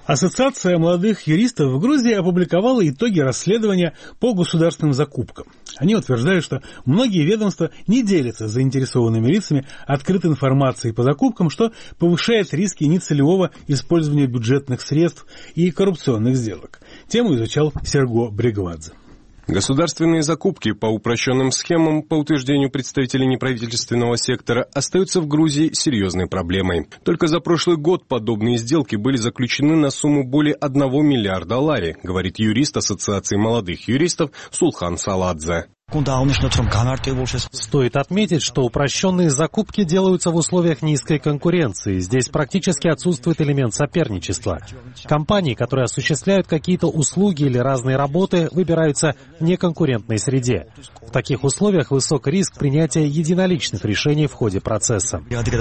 Ассоциация молодых юристов в Грузии опубликовала итоги расследования по государственным закупкам. Они утверждают, что многие ведомства не делятся с заинтересованными лицами открытой информацией по закупкам, что повышает риски нецелевого использования бюджетных средств и коррупционных сделок. Тему изучал Серго Брегвадзе. Государственные закупки по упрощенным схемам, по утверждению представителей неправительственного сектора, остаются в Грузии серьезной проблемой. Только за прошлый год подобные сделки были заключены на сумму более 1 миллиарда лари, говорит юрист Ассоциации молодых юристов Сулхан Саладзе. Стоит отметить, что упрощенные закупки делаются в условиях низкой конкуренции. Здесь практически отсутствует элемент соперничества. Компании, которые осуществляют какие-то услуги или разные работы, выбираются в неконкурентной среде. В таких условиях высок риск принятия единоличных решений в ходе процесса.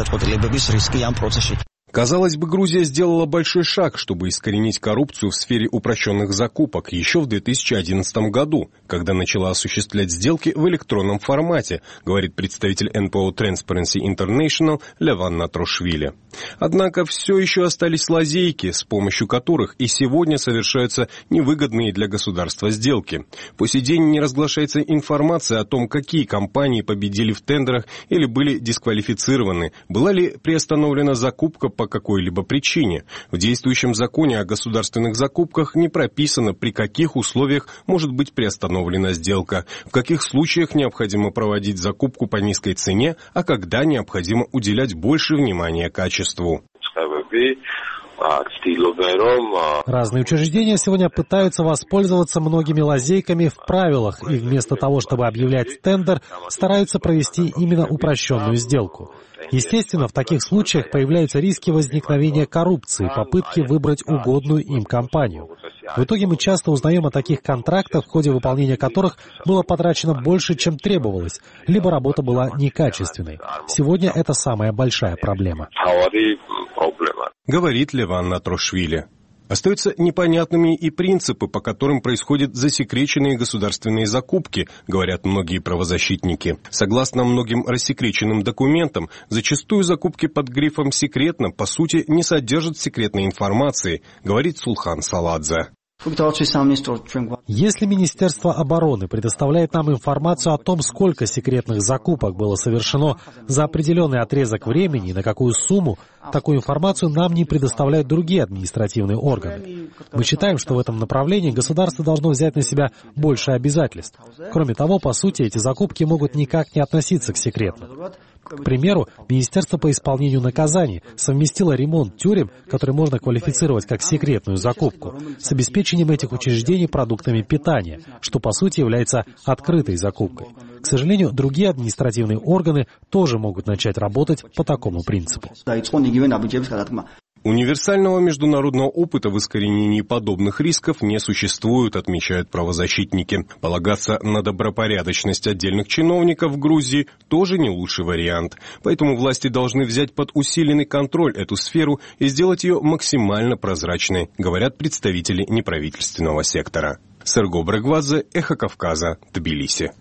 Казалось бы, Грузия сделала большой шаг, чтобы искоренить коррупцию в сфере упрощенных закупок еще в 2011 году, когда начала осуществлять сделки в электронном формате, говорит представитель НПО Transparency International Леван Натрошвили. Однако все еще остались лазейки, с помощью которых и сегодня совершаются невыгодные для государства сделки. По сей день не разглашается информация о том, какие компании победили в тендерах или были дисквалифицированы, была ли приостановлена закупка по какой-либо причине. В действующем законе о государственных закупках не прописано, при каких условиях может быть приостановлена сделка, в каких случаях необходимо проводить закупку по низкой цене, а когда необходимо уделять больше внимания качеству. Разные учреждения сегодня пытаются воспользоваться многими лазейками в правилах и вместо того, чтобы объявлять тендер, стараются провести именно упрощенную сделку. Естественно, в таких случаях появляются риски возникновения коррупции, попытки выбрать угодную им компанию. В итоге мы часто узнаем о таких контрактах, в ходе выполнения которых было потрачено больше, чем требовалось, либо работа была некачественной. Сегодня это самая большая проблема. Говорит Леван Натрошвили. Остаются непонятными и принципы, по которым происходят засекреченные государственные закупки, говорят многие правозащитники. Согласно многим рассекреченным документам, зачастую закупки под грифом «секретно» по сути не содержат секретной информации, говорит Сулхан Саладзе. Если Министерство обороны предоставляет нам информацию о том, сколько секретных закупок было совершено за определенный отрезок времени и на какую сумму, такую информацию нам не предоставляют другие административные органы. Мы считаем, что в этом направлении государство должно взять на себя больше обязательств. Кроме того, по сути, эти закупки могут никак не относиться к секретным. К примеру, Министерство по исполнению наказаний совместило ремонт тюрем, который можно квалифицировать как секретную закупку, с обеспечением этих учреждений продуктами питания, что по сути является открытой закупкой. К сожалению, другие административные органы тоже могут начать работать по такому принципу. Универсального международного опыта в искоренении подобных рисков не существует, отмечают правозащитники. Полагаться на добропорядочность отдельных чиновников в Грузии тоже не лучший вариант. Поэтому власти должны взять под усиленный контроль эту сферу и сделать ее максимально прозрачной, говорят представители неправительственного сектора. Серго Брегвадзе, Эхо Кавказа, Тбилиси.